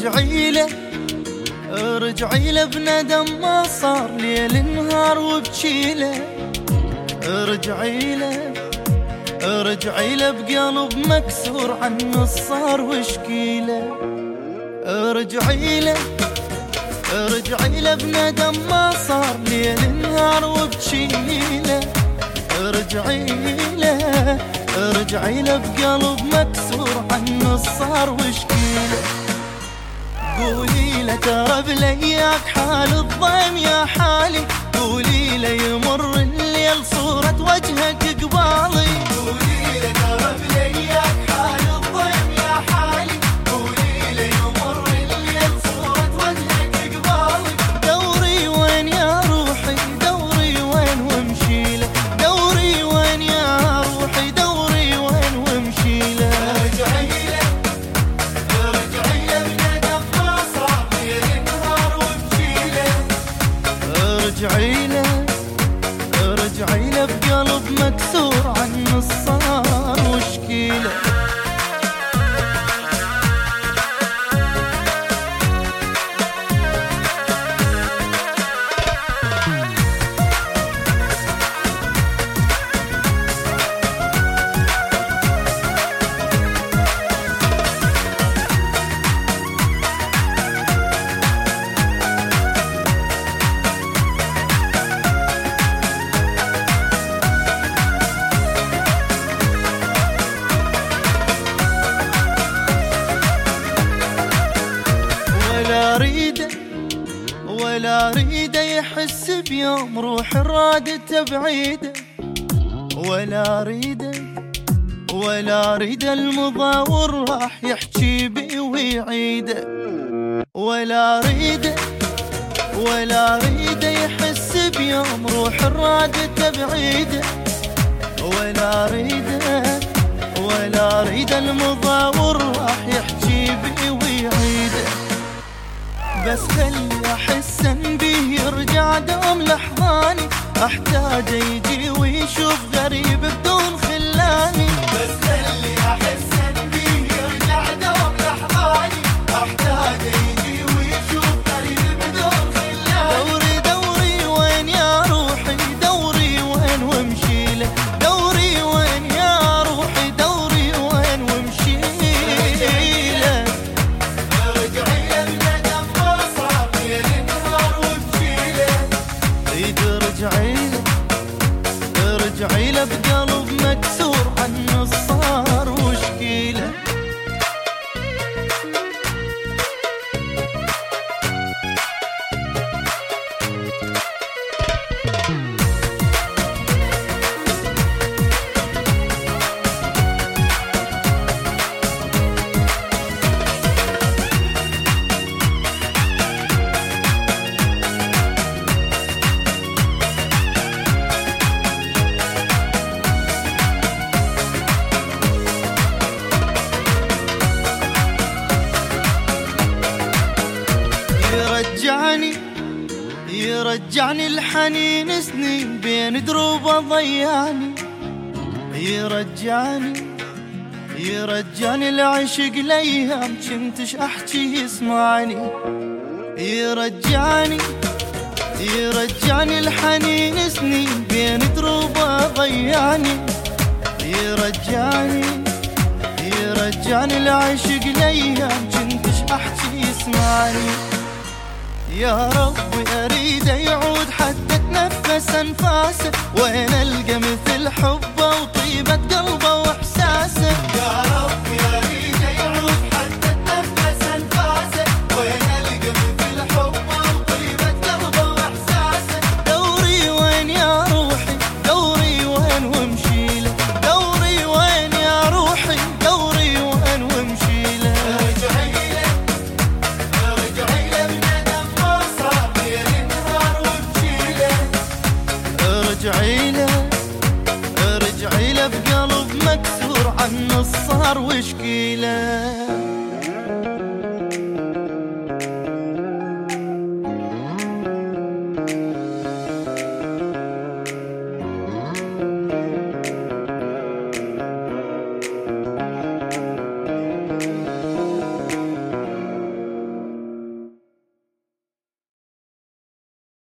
ارجعي له ارجعي له بندم ما صار ليل نهار وبجي له. ارجعي له ارجعي له بقلب مكسور عنه صار واشكي له. ارجعي له ارجعي له بندم ما صار ليل نهار وبجي له. ارجعي له ارجعي له بقلب مكسور عنه صار واشكي له. قولي له ترى بلياك حال الضيم يا حالي، قولي له يمر الليل صورة وجهك قبالي. قولي له ترى بلياك حال الضيم يا حالي، قولي له يمر الليل صورة وجهك قبالي. دوري وين يا روحي دوري وين وامشي له، دوري وين يا روحي دوري وين وامشي له. ارجعي له ارجعي له بندم ما صار ليل نهار وبجي له. ارجعي له ارجعي له بقلب مكسور عنه صار واشكي له. ولا اريده يحس بيوم روح رادته بعيده. ولا اريده المضاور راح يحكي بي ويعيده. ولا اريده يحس بيوم روح رادته بعيده. ولا اريده المضاور راح يحكي بي ويعيده. بس خلي احسن بيه يرجع دوم لحظاني، احتاج يجي ويشوف غريب بدون خلاني. بس خلي احسن بيه يرجع دوم لحظاني، احتاج يجي ويشوف غريب بدون خلاني. دوري وين يا روحي دوري وين وامشي له، دوري وين يا روحي دوري وين وامشي له. ارجعي له بندم ما صار ليل نهار وبجي له. ارجعي له بقلب مكسور عنه صار واشكي له. يرجعني الحنين سنين بين دروبه ضيعني. يرجعني العشق ليام كنتش احكي يسمعني. يرجعني الحنين سنين بين دروبه ضيعني. يرجعني العشق ليام كنتش احكي يسمعني. يا ربي اريد يعود حتى اتنفس انفاسه، وين القى مثل حبه وطيبه قلبه واحساسه. يا ربي اريد يعود حتى اتنفس انفاسه، وين القى مثل حبه وطيبه قلبه واحساسه. دوري وين يا روحي دوري وين وامشي له، دوري وين يا روحي دوري وين وامشي له. ارجعي له ارجعي له بندم ما صار ليل نهار وبجي له. ارجعي له بقلب مكسور عنه صار واشكي له.